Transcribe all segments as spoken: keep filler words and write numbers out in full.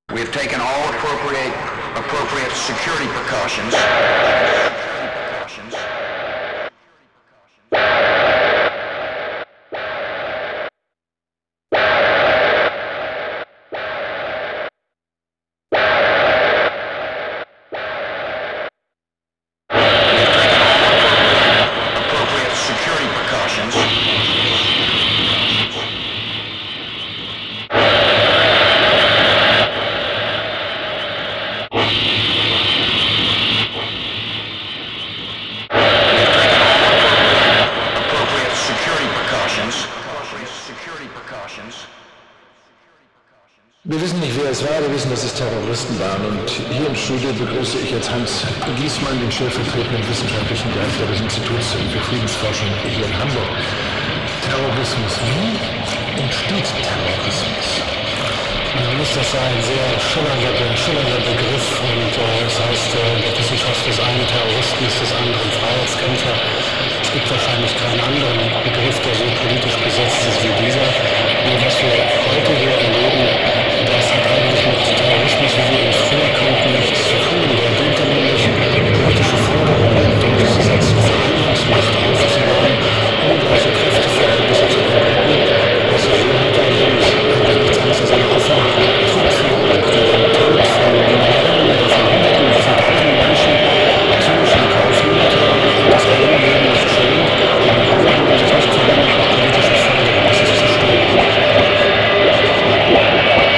We have taken all appropriate appropriate security precautions. Wir wissen nicht, wer es war, wir wissen, dass es Terroristen waren. Und hier im Studio begrüße ich jetzt Hans Giesmann, den stellvertretenden wissenschaftlichen Leiter des Instituts für Friedensforschung hier in Hamburg. Terrorismus, wie entsteht Terrorismus? Man muss das sein, ein sehr schillernder, schillernder Begriff. Und äh, das heißt, äh, der Wissenschaft des einen Terroristen ist des anderen Freiheitskämpfer. Es gibt wahrscheinlich keinen anderen Begriff, der so politisch besetzt ist wie dieser. Nur was wir heute hier erleben, das hat eigentlich mit Terrorismus, wie wir ihn früher kannten, nichts zu tun. Der diente nämlich politische Forderungen durchzusetzen, Verhandlungsmacht aufzubauen, ungleiche Kräfteverhältnisse zu bereiten. Was wir hier heute erleben, ist eigentlich nichts anderes als eine offene Kriegführung, die den Tod von Millionen oder von Hunderten oder von Tausenden Menschen ziemlich in Kauf nimmt. Das Leben nicht schont und sich nicht verwendet, politische Forderungen zu zerstören.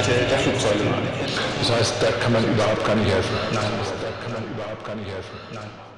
Seite der Flugzeuge anerkennen. Das heißt, da kann man überhaupt gar nicht helfen. Nein. Da kann man überhaupt gar nicht helfen. Nein.